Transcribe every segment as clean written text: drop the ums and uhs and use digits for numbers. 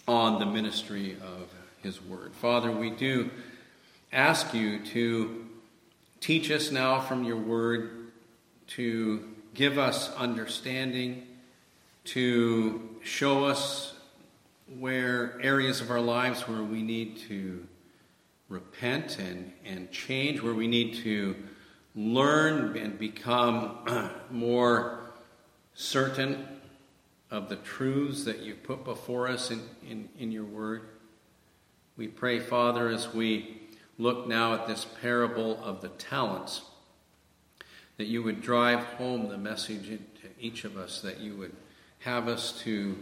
on the ministry of his word. Father, we do ask you to teach us now from your word, to give us understanding, to show us where areas of our lives where we need to repent and change, where we need to learn and become more certain of the truths that you've put before us in your word. We pray, Father, as we look now at this parable of the talents, that you would drive home the message to each of us, that you would have us to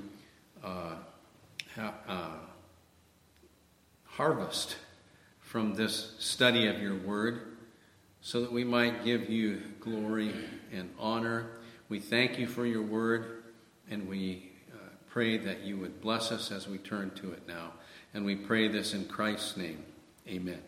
harvest from this study of your word, so that we might give you glory and honor. We thank you for your word, and we pray that you would bless us as we turn to it now. And we pray this in Christ's name. Amen.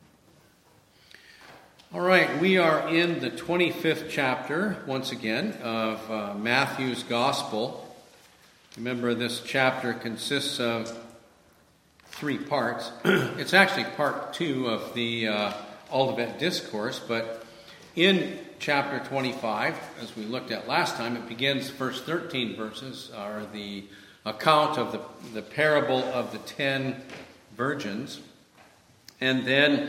All right, we are in the 25th chapter, once again, of Matthew's Gospel. Remember, this chapter consists of 3 parts. It's actually part 2 of the Olivet Discourse, but in chapter 25, as we looked at last time, it begins, the first 13 verses are the account of the parable of the 10 virgins. And then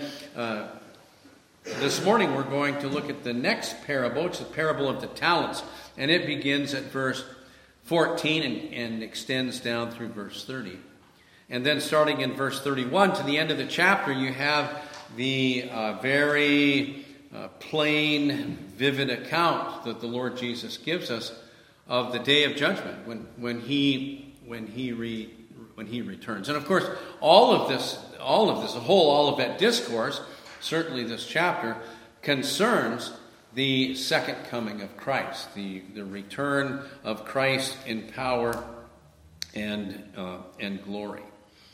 this morning we're going to look at the next parable, which is the parable of the talents. And it begins at verse 14 and extends down through verse 30. And then starting in verse 31 to the end of the chapter, you have the very plain, vivid account that the Lord Jesus gives us of the day of judgment when he returns. And of course, all of this, the whole Olivet Discourse, certainly this chapter, concerns the second coming of Christ, the return of Christ in power and glory.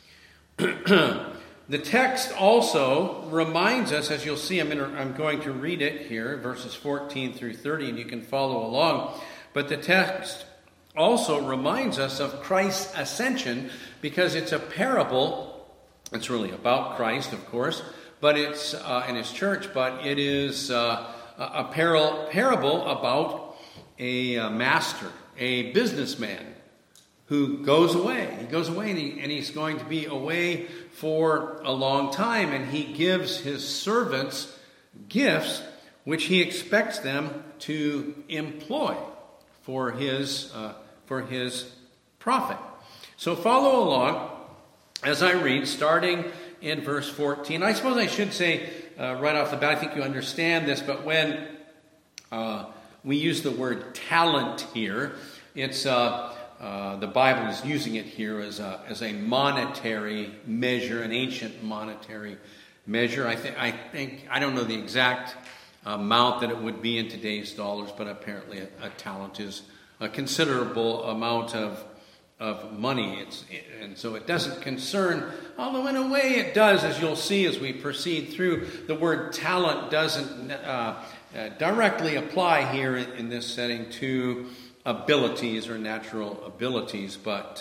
The text also reminds us, as you'll see, I'm going to read it here, verses 14 through 30, and you can follow along. But the text also reminds us of Christ's ascension, because it's a parable. It's really about Christ, of course, but it's in his church. But it is a parable about a master, a businessman, who goes away. He goes away, and he's going to be away for a long time, and he gives his servants gifts which he expects them to employ for his profit. So follow along as I read, starting in verse 14. I suppose I should say right off the bat, I think you understand this, but when we use the word talent here, it's the Bible is using it here as a monetary measure, an ancient monetary measure. I don't know the exact amount that it would be in today's dollars, but apparently a talent is a considerable amount of money. And so it doesn't concern, although in a way it does, as you'll see as we proceed through. The word talent doesn't directly apply here in this setting to abilities or natural abilities, but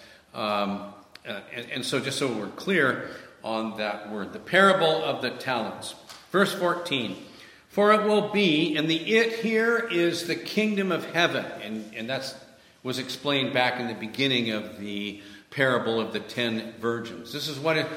and so just so we're clear on that word, the parable of the talents. Verse 14, for it will be, and the it here is the kingdom of heaven, and that was explained back in the beginning of the parable of the 10 virgins. This is what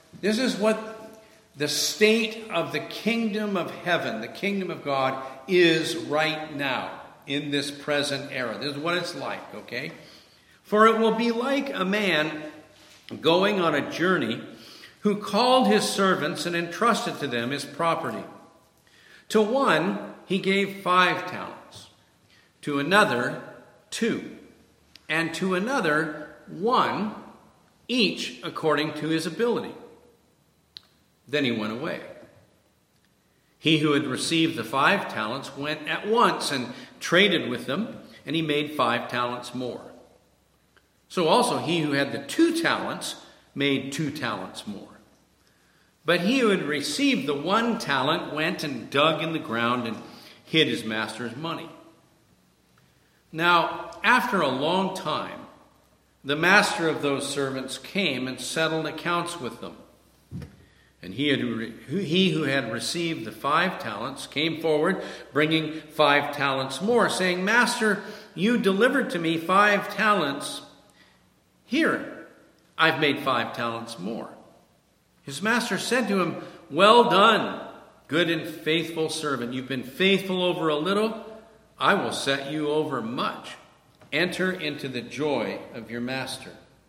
the state of the kingdom of heaven, the kingdom of God, is right now. In this present era. This is what it's like, okay? For it will be like a man going on a journey who called his servants and entrusted to them his property. To one he gave 5 talents, to another 2, and to another 1, each according to his ability. Then he went away. He who had received the 5 talents went at once and traded with them, and he made 5 talents more. So also he who had the 2 talents made 2 talents more. But he who had received the 1 talent went and dug in the ground and hid his master's money. Now, after a long time, the master of those servants came and settled accounts with them. And he who had received the 5 talents came forward, bringing 5 talents more, saying, Master, you delivered to me 5 talents. Here, I've made 5 talents more. His master said to him, Well done, good and faithful servant. You've been faithful over a little. I will set you over much. Enter into the joy of your master.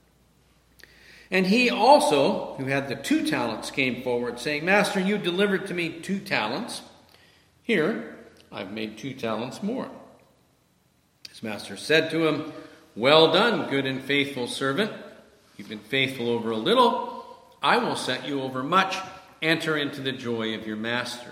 And he also, who had the 2 talents, came forward, saying, Master, you delivered to me 2 talents. Here, I've made 2 talents more. His master said to him, Well done, good and faithful servant. You've been faithful over a little. I will set you over much. Enter into the joy of your master.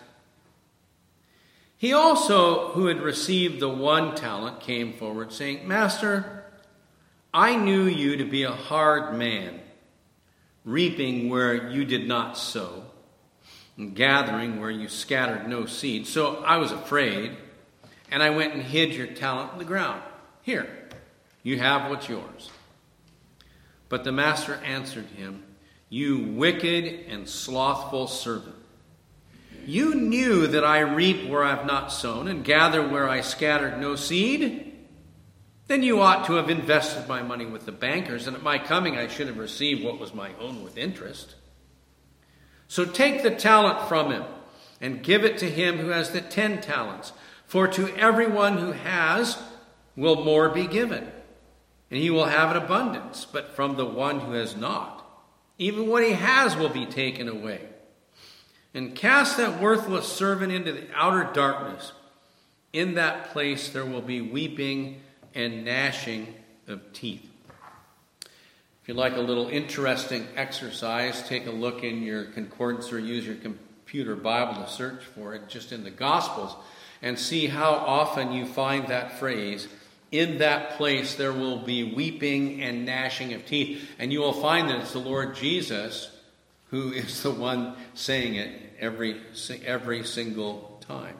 He also, who had received the 1 talent, came forward, saying, Master, I knew you to be a hard man, reaping where you did not sow, and gathering where you scattered no seed. So I was afraid, and I went and hid your talent in the ground. Here, you have what's yours. But the master answered him, You wicked and slothful servant. You knew that I reap where I have not sown, and gather where I scattered no seed. Then you ought to have invested my money with the bankers, and at my coming I should have received what was my own with interest. So take the talent from him, and give it to him who has the 10 talents. For to everyone who has will more be given, and he will have an abundance. But from the one who has not, even what he has will be taken away. And cast that worthless servant into the outer darkness. In that place there will be weeping and gnashing of teeth. If you'd like a little interesting exercise, take a look in your concordance or use your computer Bible to search for it just in the Gospels and see how often you find that phrase, in that place there will be weeping and gnashing of teeth. And you will find that it's the Lord Jesus who is the one saying it every single time.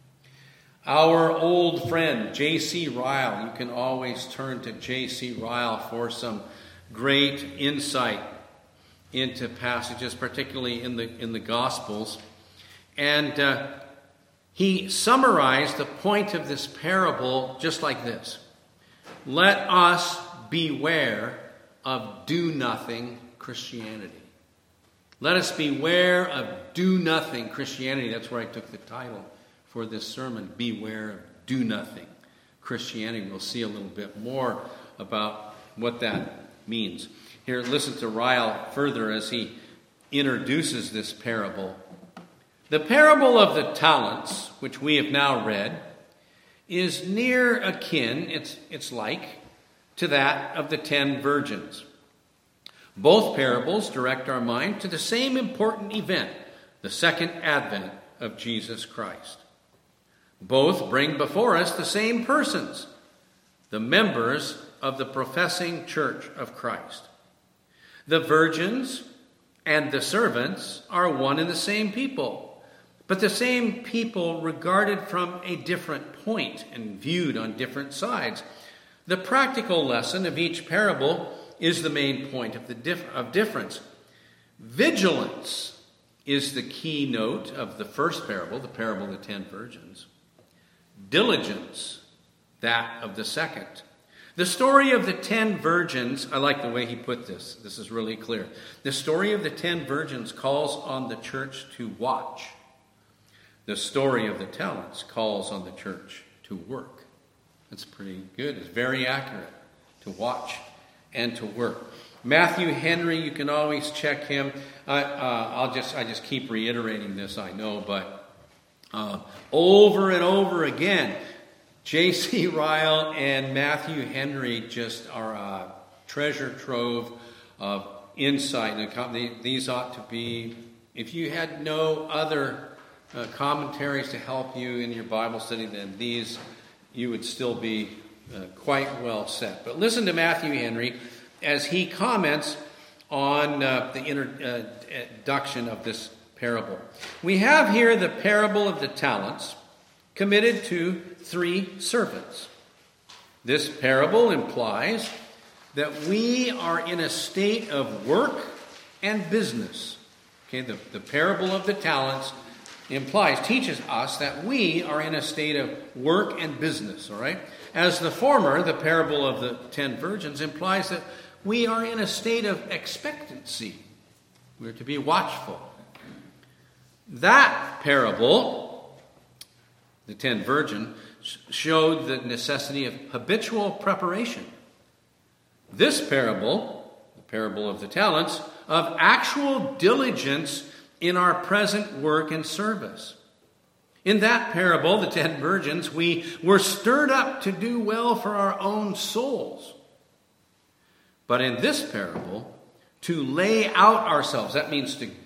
Our old friend, J.C. Ryle, you can always turn to J.C. Ryle for some great insight into passages, particularly in the Gospels. And he summarized the point of this parable just like this. Let us beware of do-nothing Christianity. Let us beware of do-nothing Christianity. That's where I took the title for this sermon, Beware of Do-Nothing Christianity. We'll see a little bit more about what that means. Here, listen to Ryle further as he introduces this parable. The parable of the talents, which we have now read, is near akin, it's like, to that of the 10 virgins. Both parables direct our mind to the same important event, the second advent of Jesus Christ. Both bring before us the same persons, the members of the professing church of Christ. The virgins and the servants are one and the same people, but the same people regarded from a different point and viewed on different sides. The practical lesson of each parable is the main point of difference. Vigilance is the keynote of the first parable, the parable of the 10 virgins. Diligence, that of the second. The story of the 10 virgins, I like the way he put this. This is really clear. The story of the 10 virgins calls on the church to watch. The story of the talents calls on the church to work. That's pretty good. It's very accurate. To watch and to work. Matthew Henry, you can always check him. I just keep reiterating this, I know, but over and over again, J.C. Ryle and Matthew Henry just are a treasure trove of insight. These ought to be, if you had no other commentaries to help you in your Bible study than these, you would still be quite well set. But listen to Matthew Henry as he comments on the introduction of this parable. We have here the parable of the talents committed to 3 servants. This parable implies that we are in a state of work and business. Okay, the parable of the talents teaches us that we are in a state of work and business, all right? As the former, the parable of the 10 virgins, implies that we are in a state of expectancy. We're to be watchful. That parable, the 10 virgins, showed the necessity of habitual preparation. This parable, the parable of the talents, of actual diligence in our present work and service. In that parable, the 10 virgins, we were stirred up to do well for our own souls. But in this parable, to lay out ourselves, that means to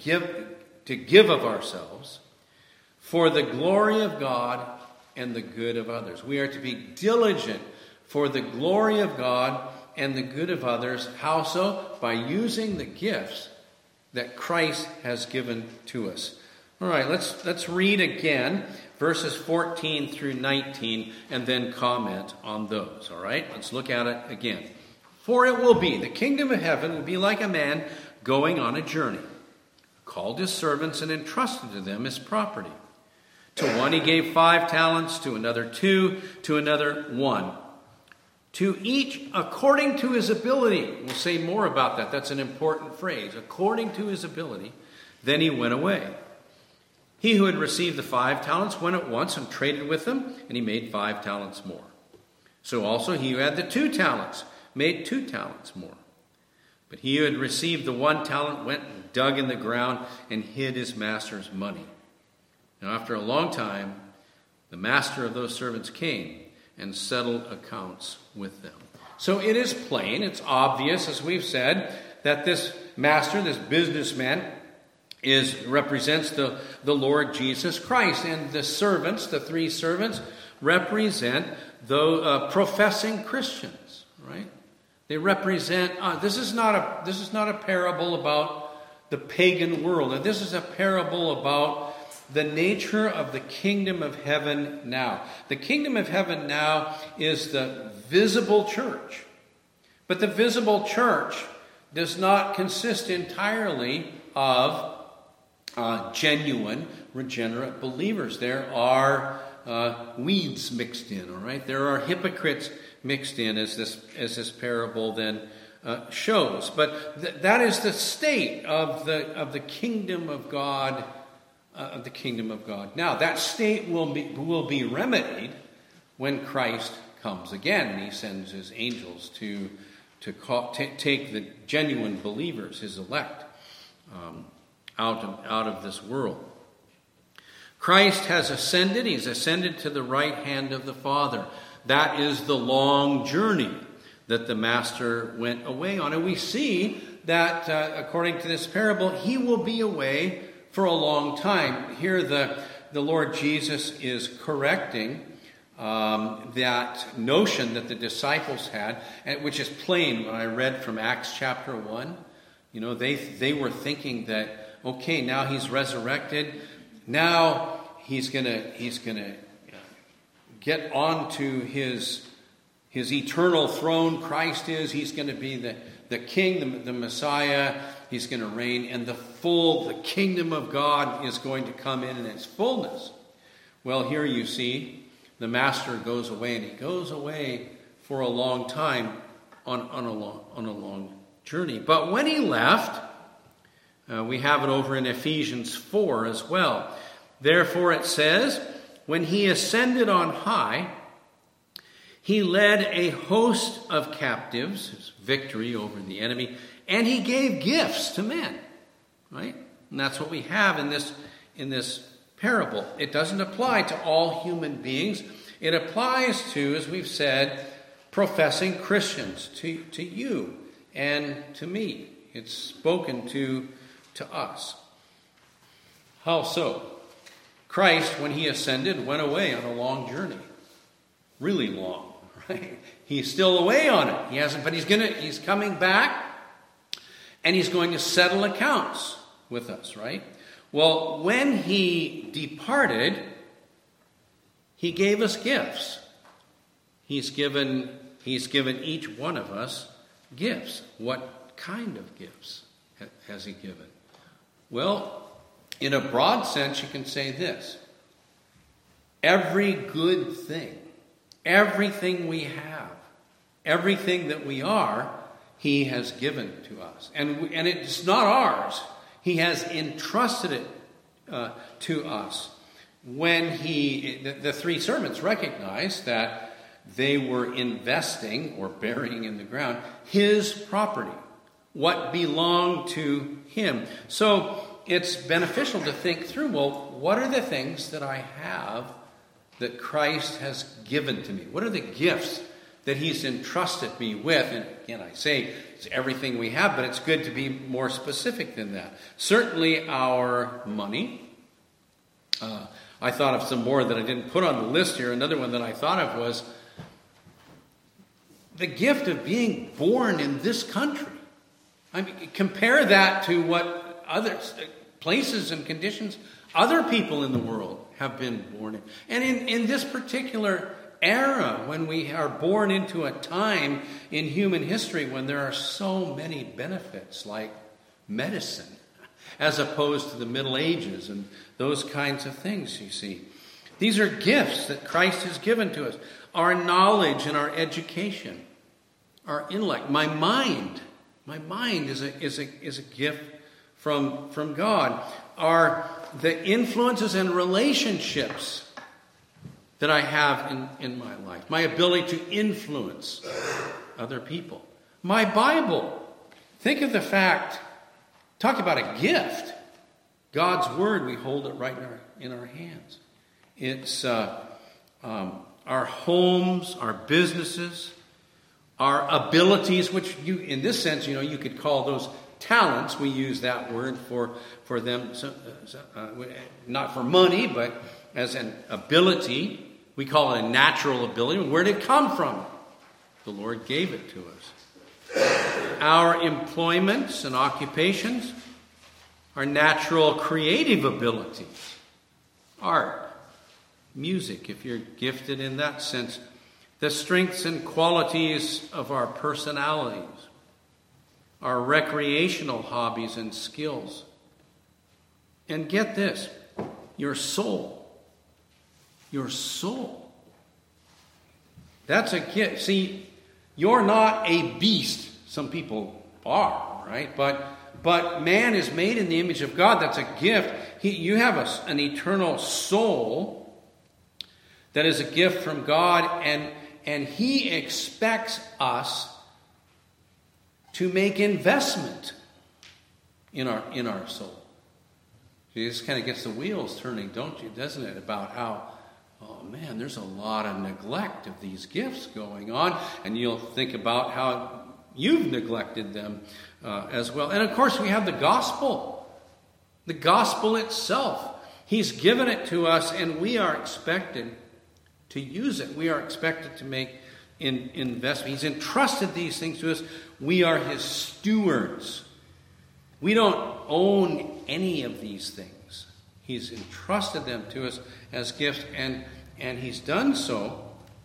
give of ourselves, for the glory of God and the good of others. We are to be diligent for the glory of God and the good of others. How so? By using the gifts that Christ has given to us. All right, let's read again verses 14 through 19 and then comment on those. All right, let's look at it again. For it will be, the kingdom of heaven will be like a man going on a journey, called his servants and entrusted to them his property. To one he gave 5 talents, to another 2, to another 1. To each according to his ability. We'll say more about that. That's an important phrase. According to his ability. Then he went away. He who had received the 5 talents went at once and traded with them, and he made 5 talents more. So also he who had the 2 talents made 2 talents more. But he who had received the 1 talent went and dug in the ground and hid his master's money. Now after a long time, the master of those servants came and settled accounts with them. So it is plain, it's obvious, as we've said, that this master, this businessman, represents the Lord Jesus Christ. And the servants, the 3 servants, represent the professing Christians, right? They represent, this is not a parable about the pagan world. And this is a parable about the nature of the kingdom of heaven now. The kingdom of heaven now is the visible church. But the visible church does not consist entirely of genuine, regenerate believers. There are weeds mixed in, all right? There are hypocrites mixed in, as this parable then shows. But that is the state of the kingdom of God. Of the kingdom of God. Now, that state will be remedied when Christ comes again, and he sends his angels to take the genuine believers, his elect, out of this world. Christ has ascended. He's ascended to the right hand of the Father. That is the long journey that the master went away on. And we see that, according to this parable, he will be away for a long time. Here the Lord Jesus is correcting that notion that the disciples had, which is plain when I read from Acts chapter 1. You know, they were thinking that, okay, now he's resurrected. Now he's gonna get onto his eternal throne. Christ is. He's going to be the king, the Messiah. He's going to reign, and the kingdom of God is going to come in its fullness. Well, here you see the master goes away, and he goes away for a long time on a long journey. But when he left, we have it over in Ephesians 4 as well. Therefore it says, when he ascended on high, he led a host of captives, his victory over the enemy, and he gave gifts to men, right? And that's what we have in this parable. It doesn't apply to all human beings. It applies to, as we've said, professing Christians, to you and to me. It's spoken to us. How so? Christ, when he ascended, went away on a long journey. Really long, right? He's still away on it. He hasn't, but he's coming back. And he's going to settle accounts with us, right? Well, when he departed, he gave us gifts. He's given each one of us gifts. What kind of gifts has he given? Well, in a broad sense, you can say this. Every good thing, everything we have, everything that we are, he has given to us. And it's not ours. He has entrusted it to us. When the three servants recognized that they were investing or burying in the ground his property, what belonged to him. So it's beneficial to think through, well, what are the things that I have that Christ has given to me? What are the gifts that he's entrusted me with? And again, I say it's everything we have, but it's good to be more specific than that. Certainly our money. I thought of some more that I didn't put on the list here. Another one that I thought of was the gift of being born in this country. I mean, compare that to what other places and conditions other people in the world have been born in. And in this particular era, when we are born into a time in human history when there are so many benefits like medicine, as opposed to the Middle Ages and those kinds of things, you see. These are gifts that Christ has given to us. Our knowledge and our education, our intellect, my mind is a gift from God. Are the influences and relationships that I have in my life, my ability to influence other people. My Bible. Think of the fact, talk about a gift. God's Word, we hold it right in our hands. It's our homes, our businesses, our abilities, which in this sense, you could call those talents. We use that word for them, not for money, but as an ability. We call it a natural ability. Where did it come from? The Lord gave it to us. Our employments and occupations, our natural creative abilities, art, music, if you're gifted in that sense, the strengths and qualities of our personalities, our recreational hobbies and skills. And get this, your soul. Your soul. That's a gift. See, you're not a beast. Some people are, right? But man is made in the image of God. That's a gift. You have an eternal soul that is a gift from God, and he expects us to make investment in our soul. This kind of gets the wheels turning, doesn't it? About how, oh man, there's a lot of neglect of these gifts going on, and you'll think about how you've neglected them as well. And of course, we have the gospel itself. He's given it to us, and we are expected to use it. We are expected to make investment. He's entrusted these things to us. We are his stewards. We don't own any of these things. He's entrusted them to us as gifts, and he's done so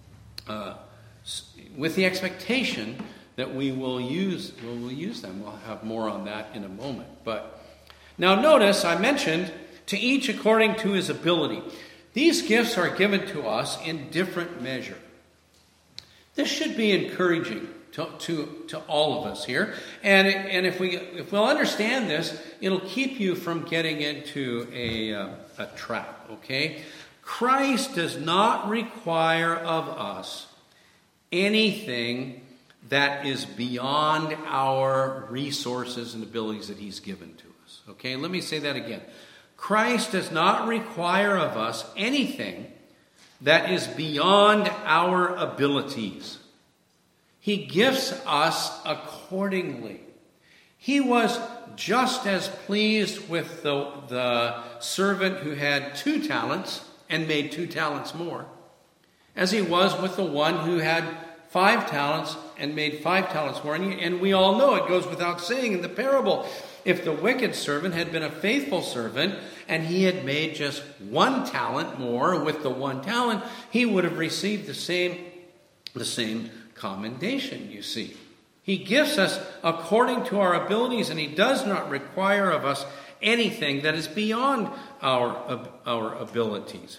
with the expectation that we will use them. We'll have more on that in a moment. But now notice, I mentioned, to each according to his ability. These gifts are given to us in different measure. This should be encouraging to all of us here. And if we'll understand this, it'll keep you from getting into a trap, okay? Christ does not require of us anything that is beyond our resources and abilities that he's given to us. Okay, let me say that again. Christ does not require of us anything that is beyond our abilities. He gifts us accordingly. He was just as pleased with the servant who had 2 talents and made 2 talents more as he was with the one who had 5 talents and made 5 talents more. And we all know, it goes without saying in the parable, if the wicked servant had been a faithful servant and he had made just 1 talent more with the 1 talent, he would have received the same commendation, you see. He gifts us according to our abilities, and He does not require of us anything that is beyond our abilities.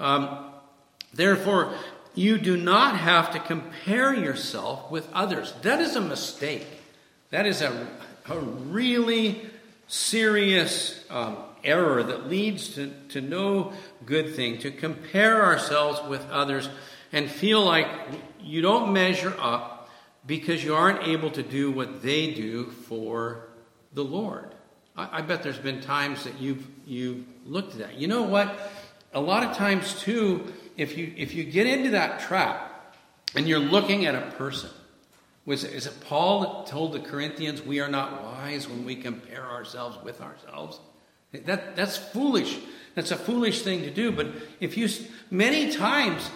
Therefore, you do not have to compare yourself with others. That is a mistake. That is a really serious error that leads to no good thing, to compare ourselves with others and feel like you don't measure up because you aren't able to do what they do for the Lord. I bet there's been times that you've looked at that. You know what? A lot of times too, if you get into that trap and you're looking at a person, is it Paul that told the Corinthians, we are not wise when we compare ourselves with ourselves? That's foolish. That's a foolish thing to do. But many times,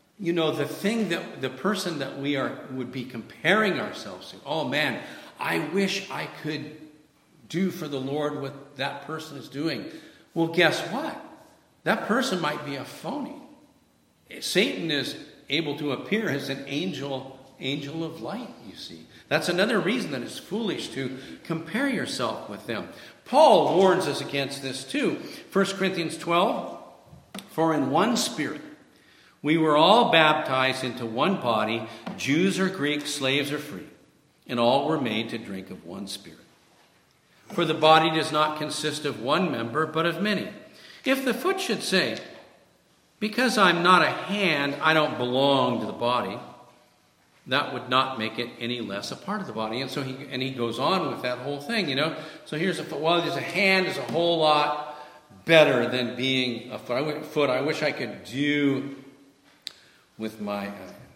the person that would be comparing ourselves to, oh man, I wish I could do for the Lord what that person is doing. Well, guess what? That person might be a phony. Satan is able to appear as an angel of light, you see. That's another reason that it's foolish to compare yourself with them. Paul warns us against this too. 1 Corinthians 12, for in one Spirit we were all baptized into one body, Jews or Greeks, slaves or free, and all were made to drink of one Spirit. For the body does not consist of one member, but of many. If the foot should say, because I'm not a hand, I don't belong to the body, that would not make it any less a part of the body. And so he goes on with that whole thing, So here's a foot. Well, there's a hand is a whole lot better than being a foot. I wish I could do with my,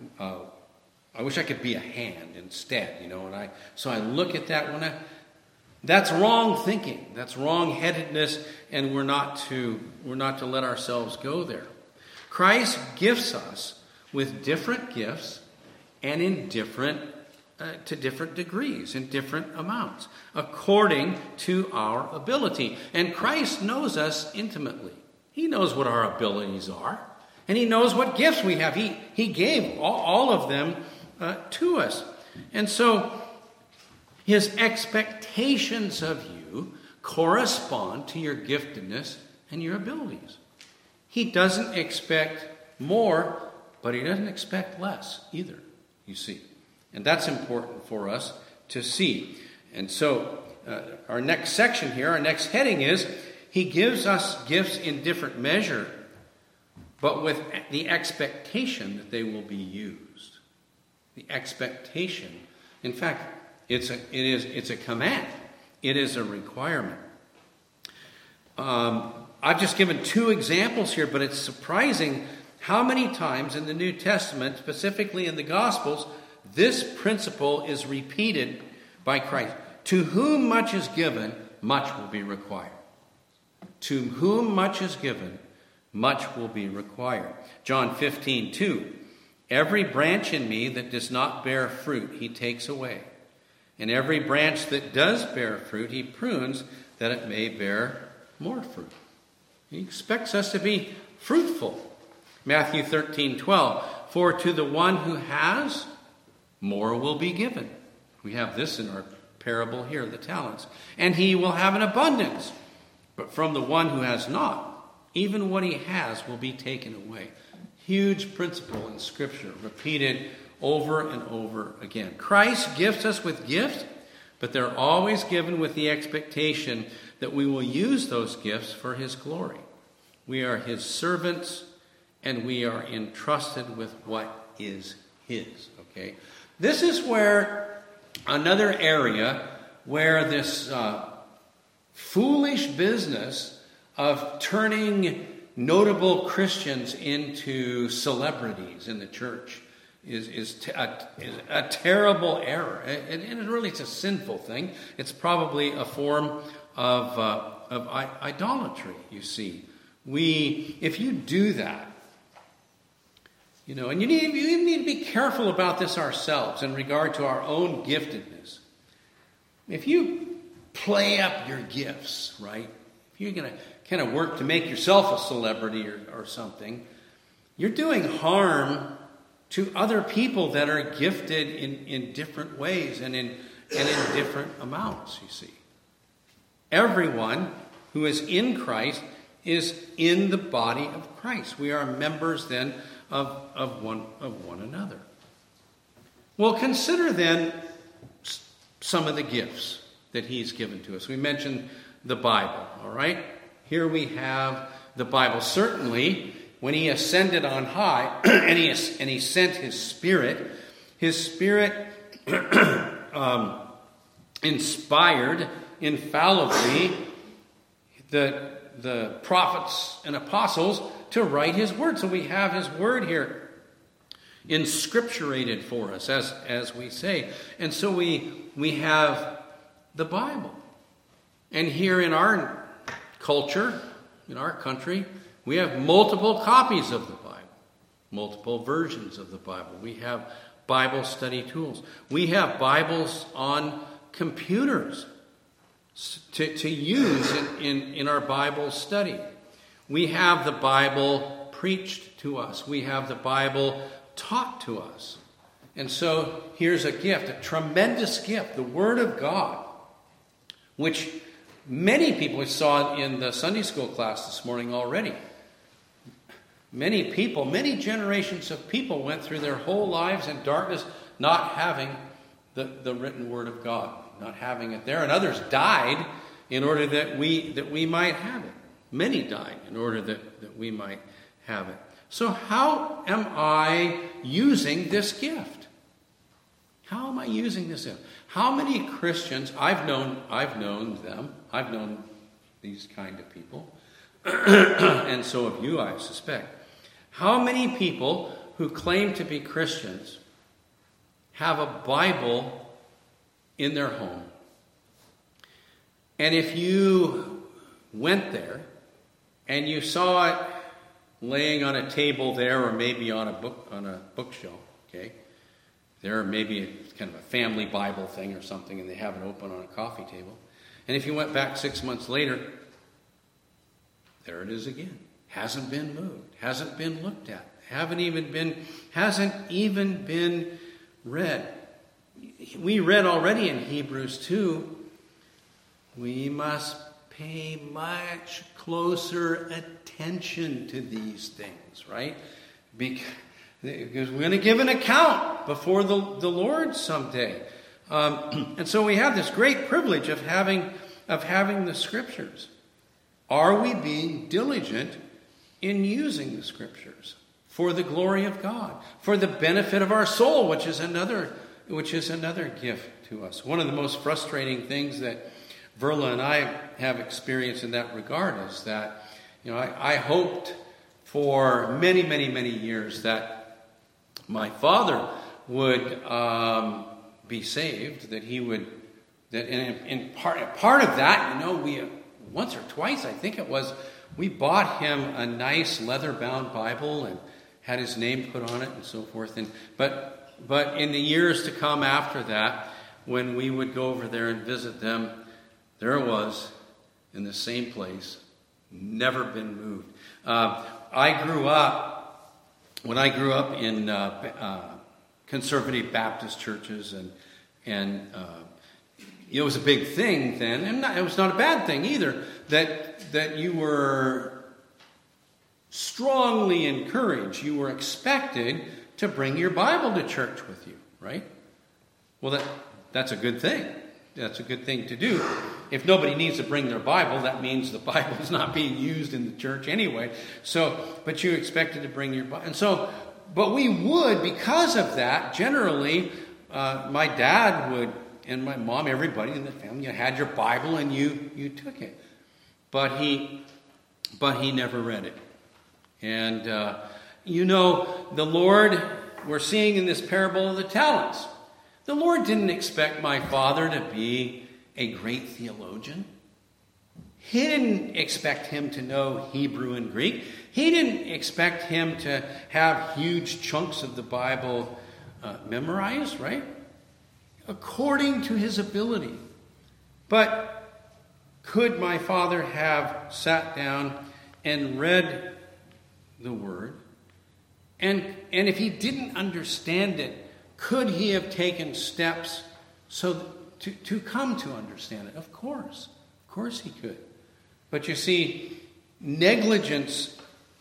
I wish I could be a hand instead, So I look at that that's wrong thinking. That's wrong-headedness, and we're not to let ourselves go there. Christ gifts us with different gifts and in to different degrees, in different amounts, according to our ability. And Christ knows us intimately. He knows what our abilities are, and He knows what gifts we have. He gave all of them to us. And so His expectations of you correspond to your giftedness and your abilities. He doesn't expect more, but He doesn't expect less either, you see. And that's important for us to see. And so our next section here, our next heading is, He gives us gifts in different measure, but with the expectation that they will be used. The expectation. In fact, it's a command. It is a requirement. I've just given two examples here, but it's surprising how many times in the New Testament, specifically in the Gospels, this principle is repeated by Christ. To whom much is given, much will be required. To whom much is given, much will be required. John 15:2. Every branch in me that does not bear fruit, He takes away. And every branch that does bear fruit, He prunes that it may bear more fruit. He expects us to be fruitful. Matthew 13:12. For to the one who has, more will be given. We have this in our parable here, the talents. And he will have an abundance. But from the one who has not, even what he has will be taken away. Huge principle in Scripture, repeated over and over again. Christ gifts us with gifts, but they're always given with the expectation that we will use those gifts for His glory. We are His servants, and we are entrusted with what is His. Okay? This is where another area where this foolish business of turning notable Christians into celebrities in the church is a terrible error. And really it's a sinful thing. It's probably a form of idolatry, you see. If you do that, and you need to be careful about this ourselves in regard to our own giftedness. If you play up your gifts, right? If you're going to kind of work to make yourself a celebrity or something, you're doing harm to other people that are gifted in different ways and in different amounts, you see. Everyone who is in Christ is in the body of Christ. We are members then of one another. Well, consider then some of the gifts that he's given to us. We mentioned the Bible, all right? Here we have the Bible. Certainly, when he ascended on high and he sent his Spirit inspired infallibly the prophets and apostles to write his word. So we have his word here inscripturated for us, as we say. And so we have the Bible. And here in our culture, in our country, we have multiple copies of the Bible, multiple versions of the Bible. We have Bible study tools. We have Bibles on computers to use in our Bible study. We have the Bible preached to us. We have the Bible taught to us. And so here's a gift, a tremendous gift, the Word of God, which many people saw in the Sunday school class this morning already. Many people, many generations of people went through their whole lives in darkness not having the written Word of God, not having it there. And others died in order that we might have it. Many died in order that we might have it. So how am I using this gift? How am I using this gift? How many Christians, I've known them, I've known these kind of people, and so have you, I suspect. How many people who claim to be Christians have a Bible in their home? And if you went there and you saw it laying on a table there, or maybe on a bookshelf, okay? There may be kind of a family Bible thing or something, and they have it open on a coffee table. And if you went back 6 months later, there it is again. Hasn't been moved, hasn't been looked at, hasn't even been read. We read already in Hebrews 2, we must pay much closer attention to these things, right? Because we're going to give an account before the Lord someday. And so we have this great privilege of having the Scriptures. Are we being diligent in using the Scriptures for the glory of God, for the benefit of our soul, which is another gift to us? One of the most frustrating things that Verla and I have experienced in that regard is that, I hoped for many, many, many years that my father would be saved, that he would, that in part of that, we once or twice, I think it was, we bought him a nice leather-bound Bible and had his name put on it and so forth. But in the years to come after that, when we would go over there and visit them, there it was, in the same place, never been moved. When I grew up in conservative Baptist churches, and it was a big thing then, and it was not a bad thing either, that you were strongly encouraged, you were expected to bring your Bible to church with you, right? Well, that's a good thing. That's a good thing to do. If nobody needs to bring their Bible, that means the Bible is not being used in the church anyway. But you expected to bring your Bible. And so, but we would, because of that, generally, my dad would, and my mom, everybody in the family, you had your Bible and you took it. But he never read it. And, the Lord, we're seeing in this parable of the talents, the Lord didn't expect my father to be a great theologian. He didn't expect him to know Hebrew and Greek. He didn't expect him to have huge chunks of the Bible memorized, right? According to his ability. But could my father have sat down and read the Word And if he didn't understand it, could he have taken steps to come to understand it? Of course he could. But you see, negligence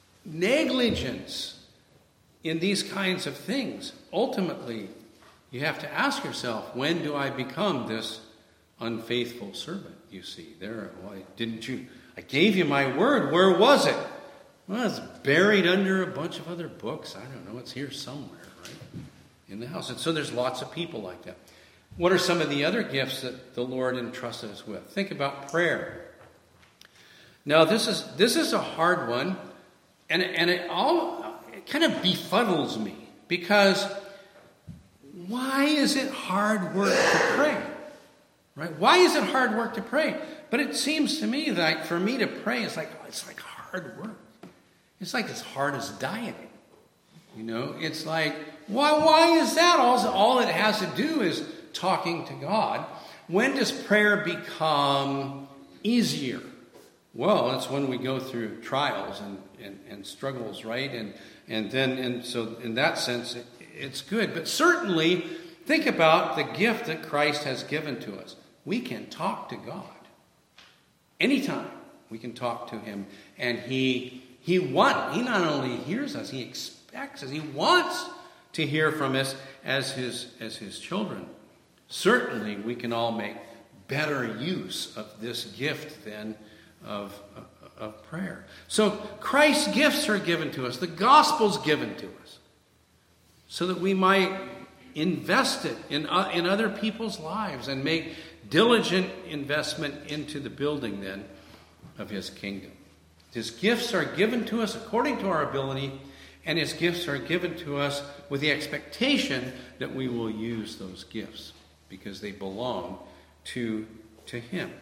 in these kinds of things, ultimately, you have to ask yourself, when do I become this unfaithful servant? You see, I gave you my word. Where was it? Well, it's buried under a bunch of other books. I don't know. It's here somewhere, right? In the house. And so there's lots of people like that. What are some of the other gifts that the Lord entrusted us with? Think about prayer. Now, this is a hard one, and it kind of befuddles me, because why is it hard work to pray? Right? Why is it hard work to pray? But it seems to me that for me to pray, it's like hard work. It's like as hard as dieting. It's like, why is that? All it has to do is talking to God. When does prayer become easier? Well, it's when we go through trials and struggles, right? And so in that sense, it's good. But certainly, think about the gift that Christ has given to us. We can talk to God. Anytime we can talk to him. And he not only hears us, he expects us. He wants to hear from us as his children. Certainly, we can all make better use of this gift than of prayer. So Christ's gifts are given to us. The gospel's given to us so that we might invest it in other people's lives and make diligent investment into the building then of his kingdom. His gifts are given to us according to our ability, and his gifts are given to us with the expectation that we will use those gifts because they belong to him.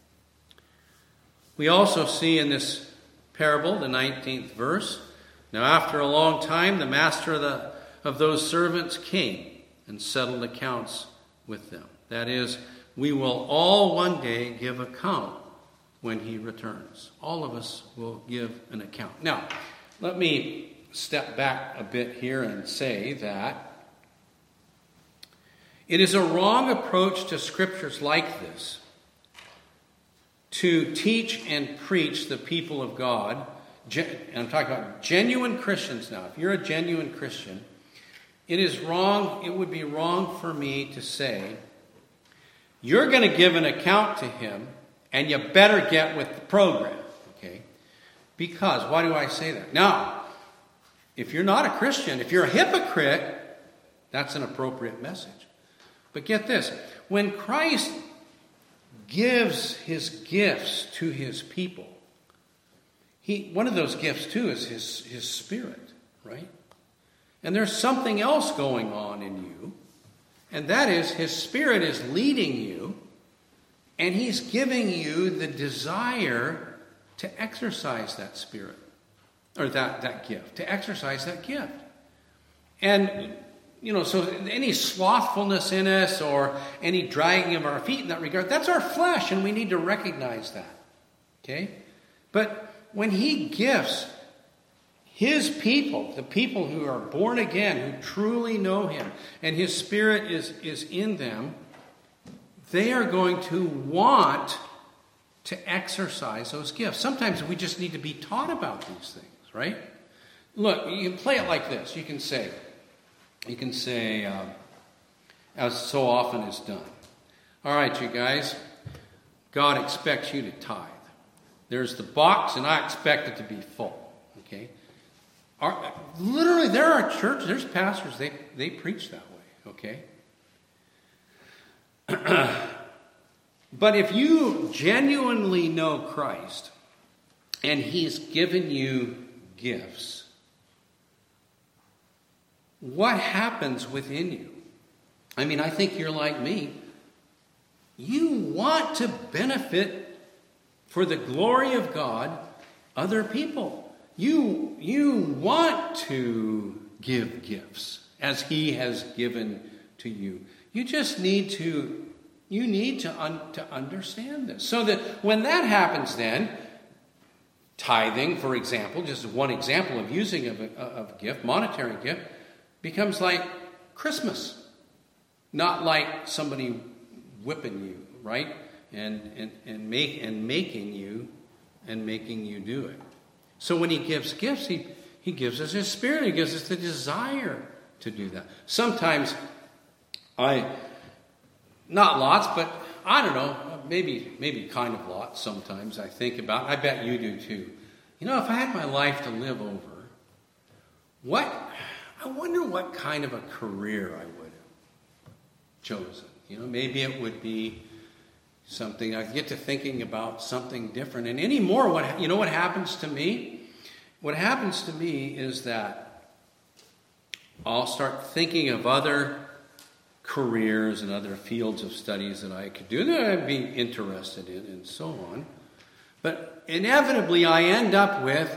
We also see in this parable, the 19th verse, now after a long time, the master of those servants came and settled accounts with them. That is, we will all one day give account when he returns. All of us will give an account. Now, let me step back a bit here and say that it is a wrong approach to scriptures like this to teach and preach the people of God. And I'm talking about genuine Christians now. If you're a genuine Christian, it would be wrong for me to say, you're going to give an account to him, and you better get with the program. Okay? Because, why do I say that? Now, if you're not a Christian, if you're a hypocrite, that's an appropriate message. But get this, when Christ gives his gifts to his people, one of those gifts too is his Spirit, right? And there's something else going on in you, and that is his Spirit is leading you, and he's giving you the desire to exercise that Spirit, or that gift, to exercise that gift. And so any slothfulness in us or any dragging of our feet in that regard, that's our flesh, and we need to recognize that. Okay? But when he gifts his people, the people who are born again, who truly know him, and his Spirit is in them, they are going to want to exercise those gifts. Sometimes we just need to be taught about these things, right? Look, you can play it like this. You can say, as so often is done, all right, you guys, God expects you to tithe. There's the box, and I expect it to be full. Okay? Literally, there are churches, there's pastors, they preach that way. Okay? But if you genuinely know Christ, and he's given you gifts, what happens within you? I mean, I think you're like me. You want to benefit for the glory of God other people. You want to give gifts as he has given to you. You just need to understand this. So that when that happens then, Tithing, for example, just one example of using of a gift, monetary gift, becomes like Christmas, not like somebody whipping you, right? And making you do it. So when he gives gifts, he gives us his Spirit. He gives us the desire to do that. Sometimes not lots, but I don't know, maybe kind of lots sometimes I think about. I bet you do too. If I had my life to live over, I wonder what kind of a career I would have chosen. Maybe it would be something, I get to thinking about something different. And anymore, what happens to me? What happens to me is that I'll start thinking of other careers and other fields of studies that I could do that I'd be interested in and so on. But inevitably I end up with,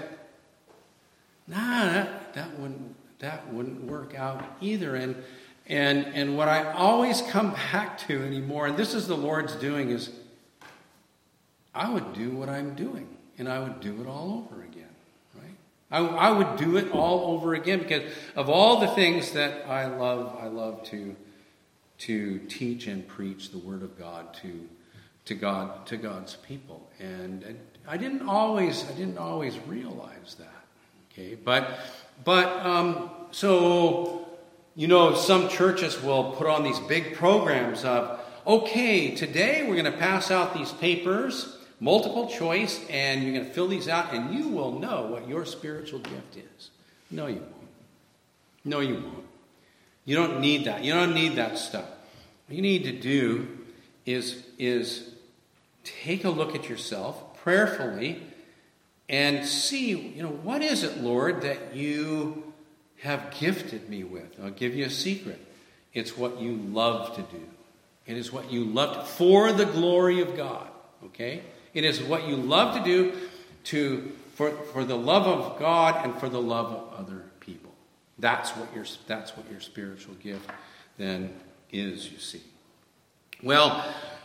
that wouldn't work out either. And what I always come back to anymore, and this is the Lord's doing, is I would do what I'm doing, and I would do it all over again, right? I would do it all over again because of all the things that I love to teach and preach the Word of God to God's people, and I didn't always realize that. Okay, but so some churches will put on these big programs of, okay, today we're going to pass out these papers, multiple choice, and you're going to fill these out, and you will know what your spiritual gift is. No, you won't. No, you won't. You don't need that. You don't need that stuff. What you need to do is take a look at yourself prayerfully and see, what is it, Lord, that you have gifted me with? I'll give you a secret. It's what you love to do. It is what you love for the glory of God. Okay? It is what you love to do for the love of God and for the love of other people. That's what your spiritual gift then is, you see. Well,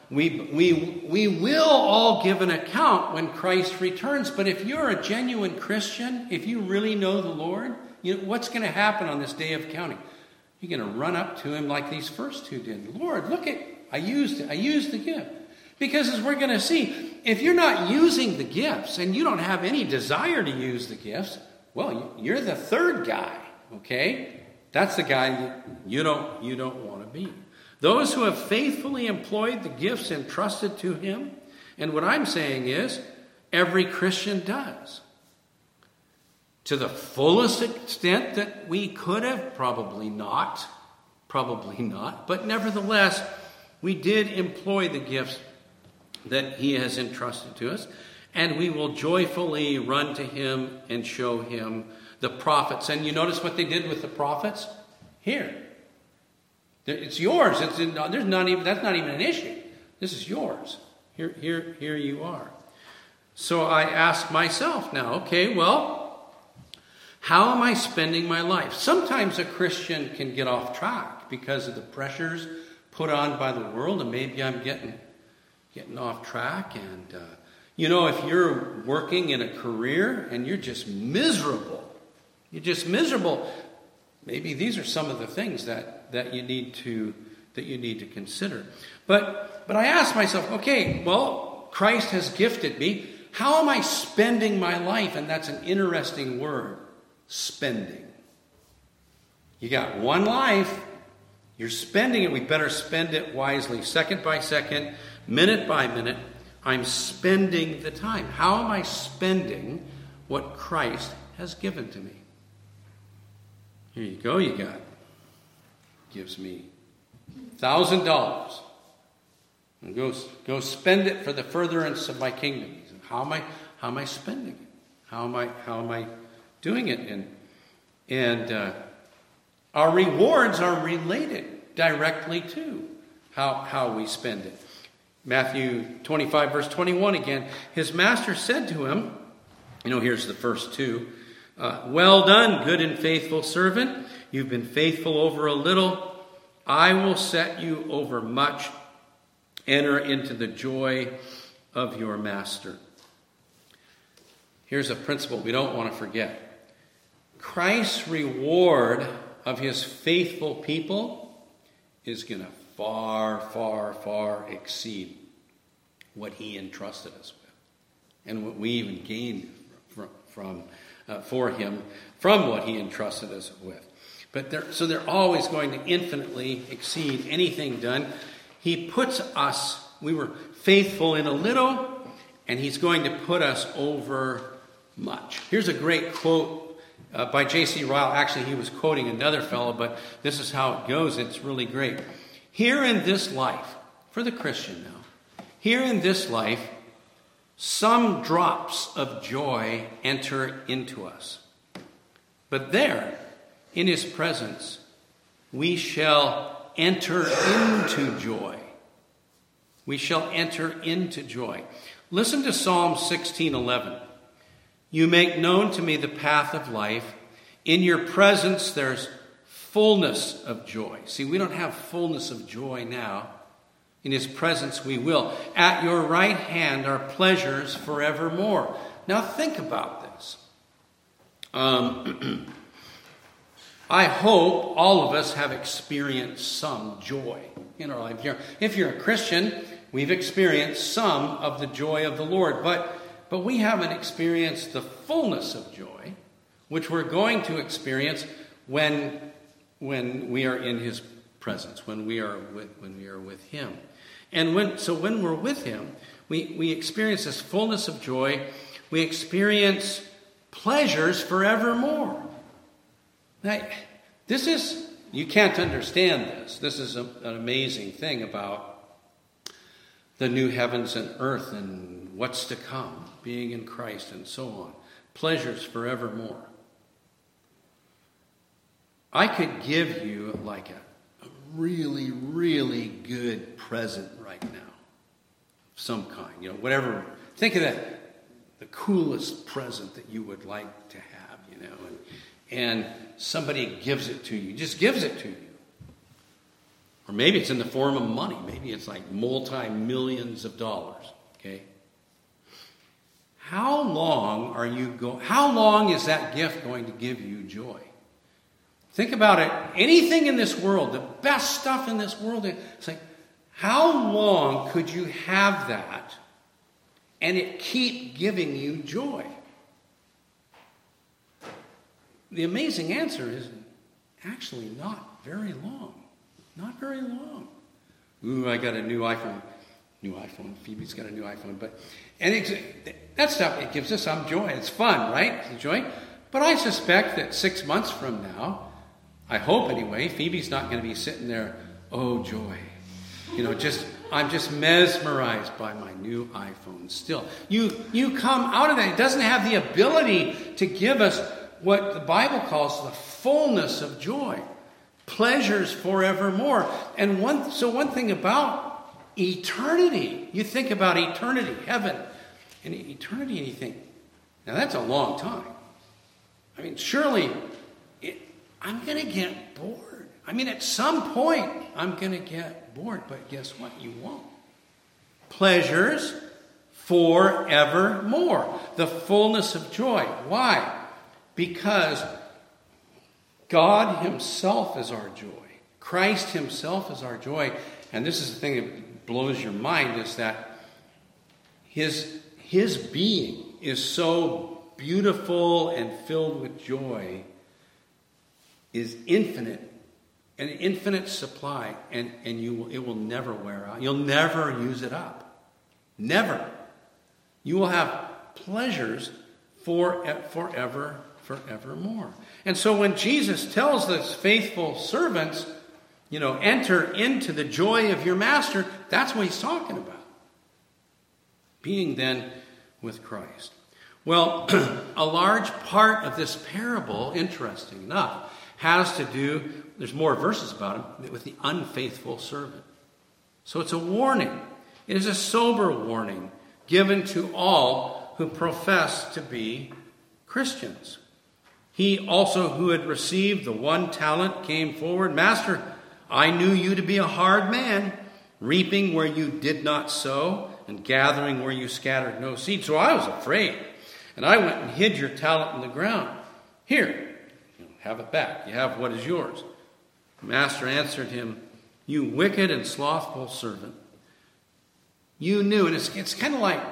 we will all give an account when Christ returns, but if you're a genuine Christian, if you really know the Lord, what's going to happen on this day of accounting? You're going to run up to him like these first two did. Lord, look I used the gift. Because as we're going to see, if you're not using the gifts and you don't have any desire to use the gifts, well, you're the third guy, okay? That's the guy you don't want to be. Those who have faithfully employed the gifts entrusted to him, and what I'm saying is, every Christian does. To the fullest extent that we could have, probably not, but nevertheless, we did employ the gifts that he has entrusted to us, and we will joyfully run to him and show him the prophets. And you notice what they did with the prophets? Here. It's yours. That's not even an issue. This is yours. Here you are. So I ask myself now, okay, well, how am I spending my life? Sometimes a Christian can get off track because of the pressures put on by the world, and maybe I'm getting off track. And if you're working in a career and you're just miserable, maybe these are some of the things that you need to consider. But I ask myself, okay, well, Christ has gifted me. How am I spending my life? And that's an interesting word, spending. You got one life. You're spending it. We better spend it wisely, second by second, minute by minute. I'm spending the time. How am I spending what Christ has given to me? Here you go. You got. Gives me $1,000. And go spend it for the furtherance of my kingdom. How am I spending it? How am I doing it? And our rewards are related directly to how we spend it. Matthew 25, verse 21 again. His master said to him, here's the first two. Well done, good and faithful servant. You've been faithful over a little. I will set you over much. Enter into the joy of your master. here's a principle we don't want to forget. Christ's reward of his faithful people is going to far, far, far exceed what he entrusted us with and what we even gained for him from what he entrusted us with. But they're always going to infinitely exceed anything done. He puts us, we were faithful in a little, and he's going to put us over much. Here's a great quote by J.C. Ryle. Actually, he was quoting another fellow, but this is how it goes. It's really great. Here in this life, for the Christian now, here in this life, some drops of joy enter into us. But there, in his presence, we shall enter into joy. We shall enter into joy. Listen to Psalm 16:11. You make known to me the path of life. In your presence there's fullness of joy. See, we don't have fullness of joy now. In his presence we will. At your right hand are pleasures forevermore. Now think about this. I hope all of us have experienced some joy in our life. If you're a Christian, we've experienced some of the joy of the Lord. But we haven't experienced the fullness of joy, which we're going to experience when we are in his presence, when we are with him. And when we're with him, we experience this fullness of joy. We experience pleasures forevermore. Now, you can't understand this. This is an amazing thing about the new heavens and earth and what's to come, being in Christ and so on. Pleasures forevermore. I could give you like a really, really good present right now. Some kind, whatever. Think of that, the coolest present that you would like to have, and somebody gives it to you, just gives it to you. Or maybe it's in the form of money. Maybe it's like multi-millions of dollars, okay? How long is that gift going to give you joy? Think about it. Anything in this world, the best stuff in this world, it's like, how long could you have that and it keep giving you joy? The amazing answer is actually not very long. Not very long. Ooh, I got a new iPhone. Phoebe's got a new iPhone. That stuff, it gives us some joy. It's fun, right? It's joy. But I suspect that 6 months from now, I hope anyway, Phoebe's not going to be sitting there, oh joy. I'm just mesmerized by my new iPhone still. You come out of that. It doesn't have the ability to give us what the Bible calls the fullness of joy. Pleasures forevermore. And one thing about eternity, you think about eternity, heaven, and eternity, and you think, now that's a long time. I mean, surely I'm going to get bored. I mean, at some point, I'm going to get bored. But guess what? You won't. Pleasures forevermore. The fullness of joy. Why? Because God himself is our joy. Christ himself is our joy. And this is the thing that blows your mind, is that his being is so beautiful and filled with joy, is infinite, an infinite supply, and it will never wear out. You'll never use it up. Never. You will have pleasures forevermore. And so when Jesus tells those faithful servants, enter into the joy of your master, that's what he's talking about. Being then with Christ. Well, a large part of this parable, interesting enough, has to do, there's more verses about him, with the unfaithful servant. So it's a warning. It is a sober warning given to all who profess to be Christians. He also, who had received the 1 talent, came forward. Master, I knew you to be a hard man, reaping where you did not sow, and gathering where you scattered no seed. So I was afraid, and I went and hid your talent in the ground. Here, have it back. You have what is yours. The master answered him, you wicked and slothful servant. You knew, and it's kind of like,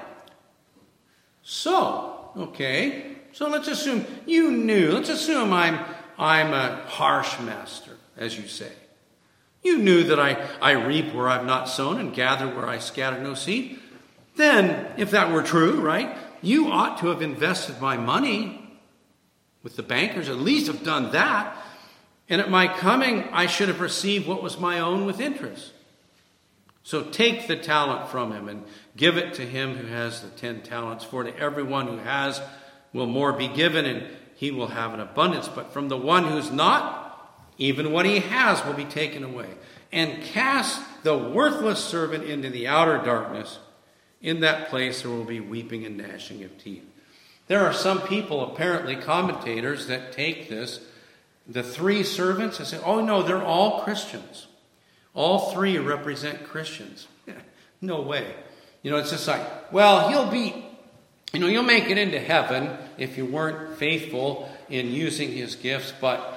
so let's assume you knew. Let's assume I'm a harsh master, as you say. You knew that I reap where I've not sown and gather where I scatter no seed. Then, if that were true, right, you ought to have invested my money with the bankers, at least have done that. And at my coming, I should have received what was my own with interest. So take the talent from him and give it to him who has the 10 talents. For to everyone who has will more be given, and he will have an abundance. But from the one who's not, even what he has will be taken away. And cast the worthless servant into the outer darkness. In that place there will be weeping and gnashing of teeth. There are some people, apparently commentators, that take this, the 3 servants, and say, oh no, they're all Christians. All 3 represent Christians. No way. It's just like, well, you'll make it into heaven if you weren't faithful in using his gifts, but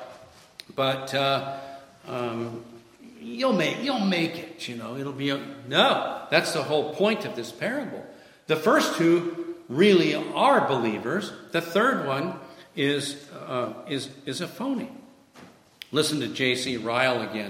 you'll make it, it'll be no, that's the whole point of this parable. The first 2 really are believers. The third one is a phony. Listen to J.C. Ryle again.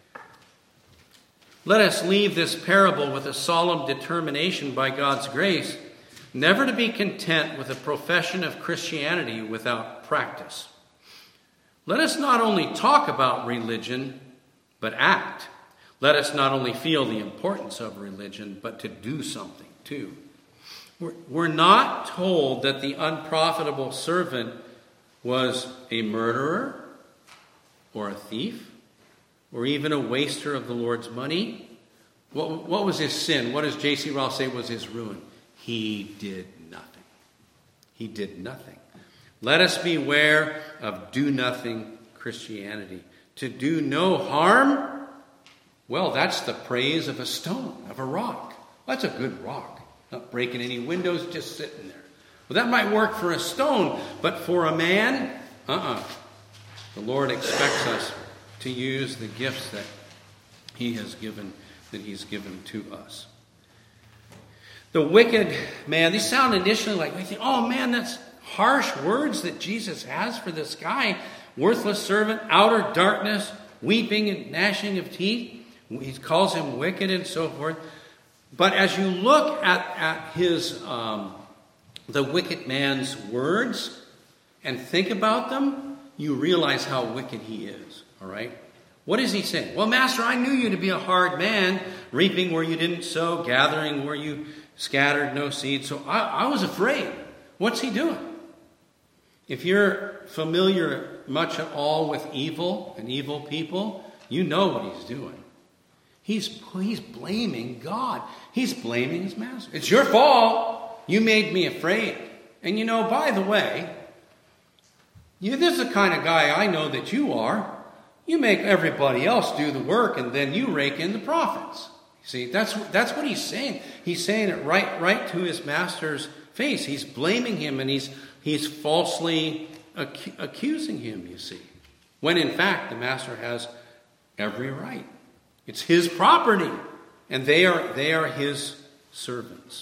Let us leave this parable with a solemn determination by God's grace, never to be content with a profession of Christianity without practice. Let us not only talk about religion, but act. Let us not only feel the importance of religion, but to do something too. We're not told that the unprofitable servant was a murderer or a thief or even a waster of the Lord's money. What was his sin? What does J.C. Ryle say was his ruin? He did nothing. He did nothing. Let us beware of do-nothing Christianity. To do no harm, well, that's the praise of a stone, of a rock. That's a good rock. Not breaking any windows, just sitting there. Well, that might work for a stone, but for a man, The Lord expects us to use the gifts that He's given to us. The wicked man, these sound initially like, we think, oh man, that's harsh words that Jesus has for this guy. Worthless servant, outer darkness, weeping and gnashing of teeth. He calls him wicked and so forth. But as you look at his, the wicked man's words and think about them, you realize how wicked he is. All right? What is he saying? Well, Master, I knew you to be a hard man, reaping where you didn't sow, gathering where you scattered no seed. So I was afraid. What's he doing? If you're familiar much at all with evil and evil people, you know what he's doing. He's blaming God. He's blaming his master. It's your fault. You made me afraid. And by the way, this is the kind of guy I know that you are. You make everybody else do the work, and then you rake in the profits. See, that's what he's saying. He's saying it right to his master's face. He's blaming him, and he's falsely accusing him, you see. When in fact, the master has every right. It's his property, and they are his servants.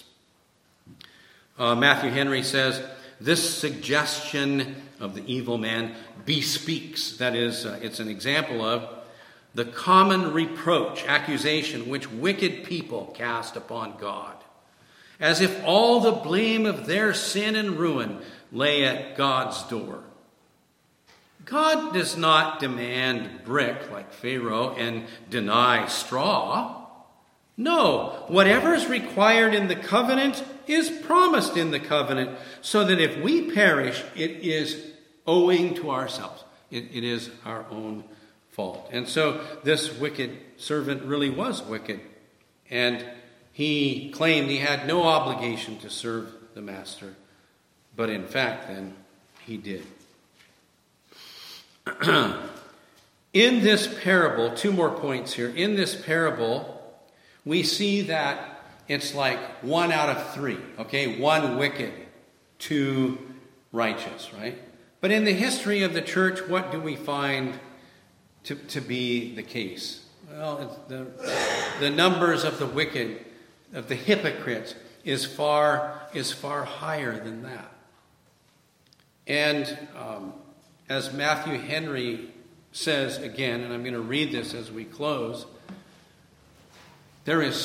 Matthew Henry says, this suggestion of the evil man bespeaks, that is, it's an example of the common reproach, accusation, which wicked people cast upon God, as if all the blame of their sin and ruin lay at God's door. God does not demand brick like Pharaoh and deny straw. No, whatever is required in the covenant is promised in the covenant, so that if we perish, it is owing to ourselves. It is our own fault. And so this wicked servant really was wicked, and he claimed he had no obligation to serve the master, but in fact then he did. In this parable, 2 more points here. In this parable, we see that it's like 1 out of 3. Okay, 1 wicked, too righteous, right? But in the history of the church, what do we find to be the case? Well, the numbers of the wicked, of the hypocrites, is far higher than that. And as Matthew Henry says again, and I'm going to read this as we close, there is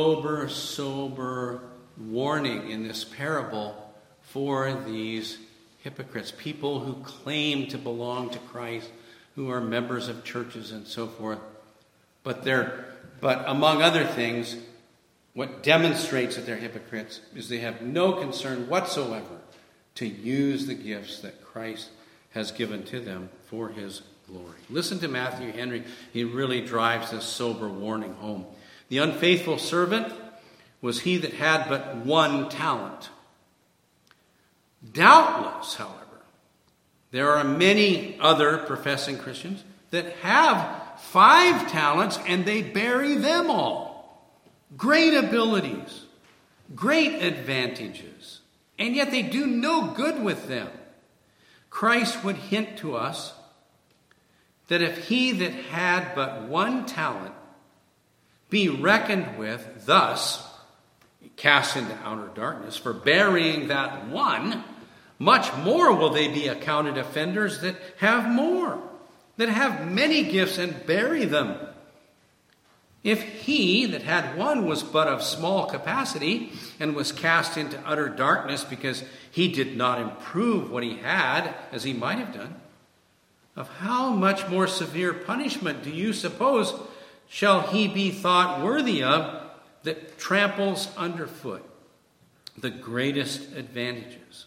sober warning in this parable for these hypocrites, people who claim to belong to Christ, who are members of churches and so forth. But among other things, what demonstrates that they're hypocrites is they have no concern whatsoever to use the gifts that Christ has given to them for his glory. Listen to Matthew Henry. He really drives this sober warning home. The unfaithful servant was he that had but one talent. Doubtless, however, there are many other professing Christians that have 5 talents and they bury them all. Great abilities, great advantages, and yet they do no good with them. Christ would hint to us that if he that had but one talent be reckoned with, thus cast into outer darkness for burying that one, much more will they be accounted offenders that have more, that have many gifts and bury them. If he that had one was but of small capacity and was cast into utter darkness because he did not improve what he had as he might have done, of how much more severe punishment do you suppose shall he be thought worthy of that tramples underfoot the greatest advantages?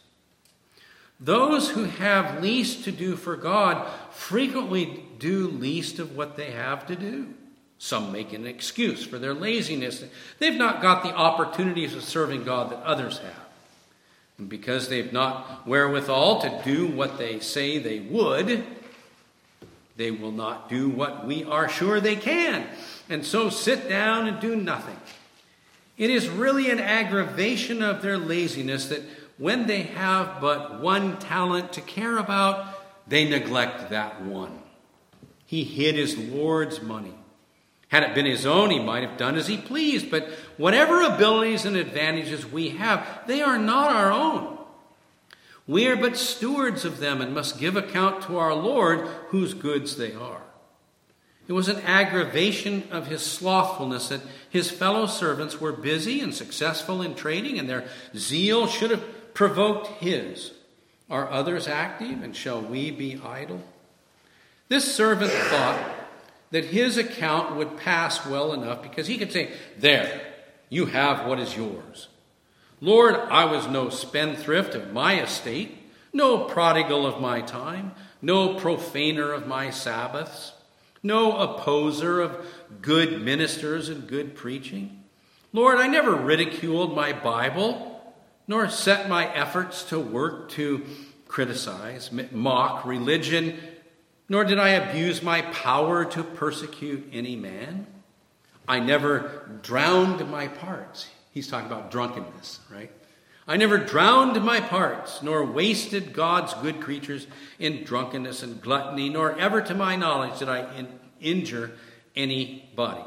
Those who have least to do for God frequently do least of what they have to do. Some make an excuse for their laziness. They've not got the opportunities of serving God that others have. And because they've not wherewithal to do what they say they would, they will not do what we are sure they can, and so sit down and do nothing. It is really an aggravation of their laziness that when they have but one talent to care about, they neglect that one. He hid his Lord's money. Had it been his own, he might have done as he pleased, but whatever abilities and advantages we have, they are not our own. We are but stewards of them and must give account to our Lord whose goods they are. It was an aggravation of his slothfulness that his fellow servants were busy and successful in trading, and their zeal should have provoked his. Are others active, and shall we be idle? This servant thought that his account would pass well enough because he could say, "There, you have what is yours. Lord, I was no spendthrift of my estate, no prodigal of my time, no profaner of my Sabbaths, no opposer of good ministers and good preaching. Lord, I never ridiculed my Bible, nor set my efforts to work to criticize, mock religion, nor did I abuse my power to persecute any man. I never drowned my parts." He's talking about drunkenness, right? "I never drowned my parts, nor wasted God's good creatures in drunkenness and gluttony, nor ever to my knowledge did I injure anybody."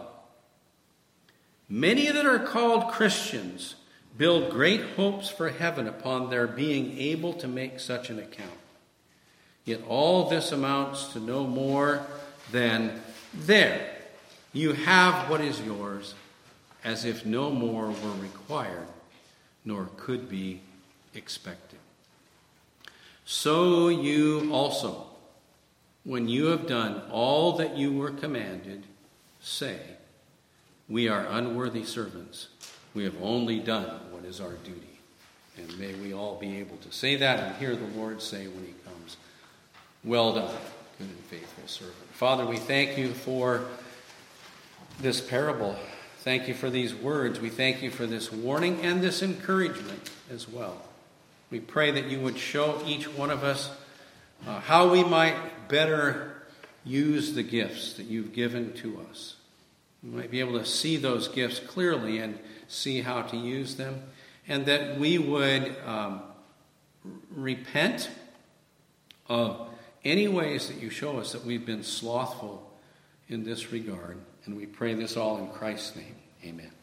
Many that are called Christians build great hopes for heaven upon their being able to make such an account. Yet all this amounts to no more than, "There, you have what is yours," as if no more were required, nor could be expected. So you also, when you have done all that you were commanded, say, "We are unworthy servants. We have only done what is our duty." And may we all be able to say that and hear the Lord say when he comes, "Well done, good and faithful servant." Father, we thank you for this parable. Thank you for these words. We thank you for this warning and this encouragement as well. We pray that you would show each one of us how we might better use the gifts that you've given to us. We might be able to see those gifts clearly and see how to use them, and that we would repent of any ways that you show us that we've been slothful in this regard. And we pray this all in Christ's name. Amen.